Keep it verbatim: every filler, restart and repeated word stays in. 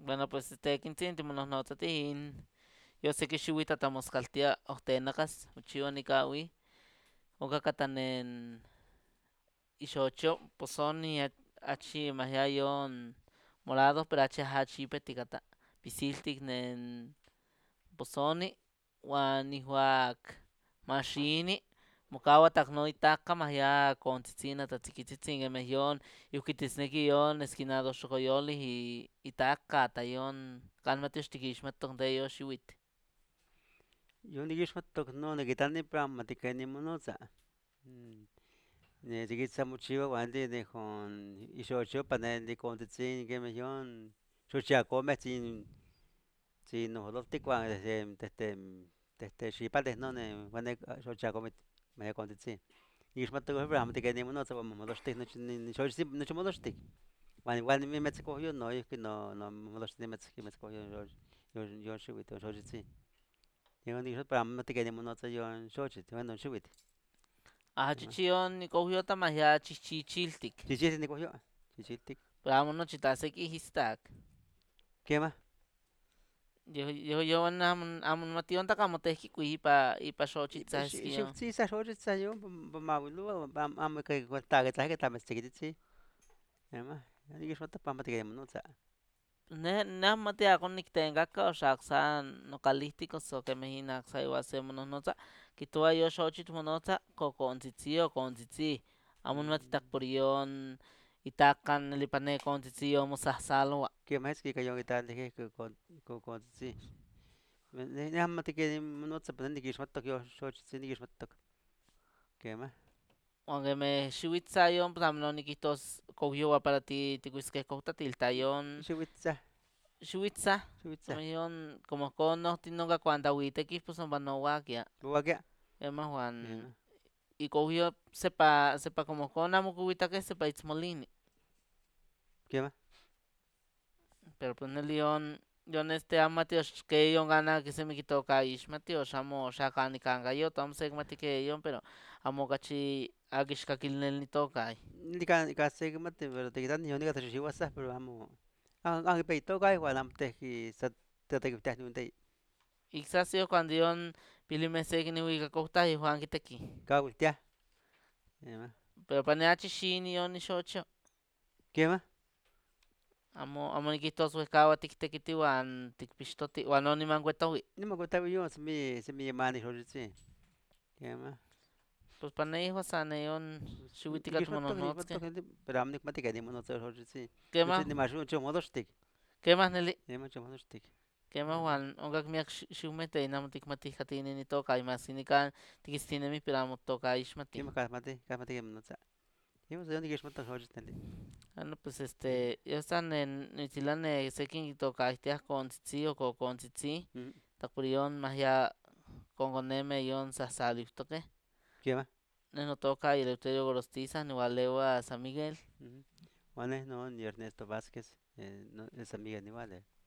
Bueno, pues este quintin timonohnotzatih yo sé que xiuitl tamoskaltia ohtenakas uchiua nikaui okakatanen ixocho posoni achi mayayon morado pero achi hachipe tikata pisiltik nen posoni uan ihkuak maxini mokaua taknoitaka mahya kontzitzin hasta tzikitzitzin kemeh yon yuhkitisneki yon esquinado xokoyolih y itaka hasta yon kan mati ox tikixmatok de yon xiuitl. Yonikixmatok no nikitani pero amo mati keni monotza. Yikitzin mochiua uan de nehon ixochopa ne kontzitzin kemeh yon xochiakomeh tsin noololtik uan tehten xipaleh non uan xochiakomeh maya kontzitzin nikixmatok pero amo niti ken monotza uan momolohtik nochi molochtik uan igual nimetzkohyo noihki no nomolochtinimetz kohyo yon xiuitl yon xochitzin nikan nikixmati pero amo niti ken monotza yon xochitl bueno xiuitl. Aha chichi yon nikohyowa mahya chihchichiltik Chichiltik nikohyowa chichiltik pero amo nochi ta seki istak kemah yehon amo nimati yon taka amo tehki kuih ipa ipa xochitzah esqui yon. xiutzisa xochitzah yon mawilowa amo ika taketzahkeh tlametztzikititzin kemah nikixmati pero amo niti ken monotza. Neh neh amo mati akon niktenkaka o xak san nokalihtik noso kemeh inak sa iwa se monohnotza kihtowa yon xochitl monotza kokontzitzi o kontzitzi amo nimati tak por yon itaka neli ipan ne kontzitzi yomosahsalowa. Kemah es que ika yokitlalihkeh kokontzitzi neh amo mati ken monotza pero neh nikixmatok yon xochitzin nikixmatok kemah. Uan kemeh xiuitl sa yon pues amo nonikihtos kohyowa para ti tikuiskeh kohtatil ta yon Xiuitzah xiuitzah xiuitzah kemeh yon como ihkon nohtin nonka cuando witekih pues ompa nowakia owakia kemah uan kemah ikohyo sepa sepa como ihkon amo kiuitakeh sepa itzmolini kemah pero pues neli yon yon este amo mati ox ke yon kana kisemi kitokaixmati o xamo xakanik ankayoto amo sekimati ke yon pero amo okachi akixkakili neli nitokay. nikan nika sekimati pero tikitani yonika tlaxoxiuasah pero amo amo kipiya itokay uan amo tehki tlatekiutiah nion teyi. Iksasih cuando yon pilimeh sekinwika kohta yehuan kitekih Kawiltiah kemah pero pa ne achi xini yon ixocho kemah amo amo nikihtos wehkawa tiktekiti uan tikpixtoti uan no niman kuetowi niman kuetawi yon semi semi yimani xochitzin kemah pues pa ne yehua san ne yon xiuitika nikixmatok nikixmatok timonohnotzkeh pero amo nikmati ken monotza xochitzin kemah nochi omolochtik kemah neli kemah nochi omolochtik kemah uan onkak miak xiumeh tlen amo tikmatih katinin itokay mas nikan tikitztinemih pero amo tokaixmatih. kemah kasmati kasmati ken monotza inon san yonikixmatok xochitl neli. Bueno pues este yeh san nitzilani seki kitokahtih kontzitzi o kokontzitzi tak por yon mahya konkonemeh yon sahsalihtokeh Kemah neh notoka Eleuterio Gorostiza niwalewa San Miguel. uan neh non Ernesto Vázquez de San Miguel niualeh.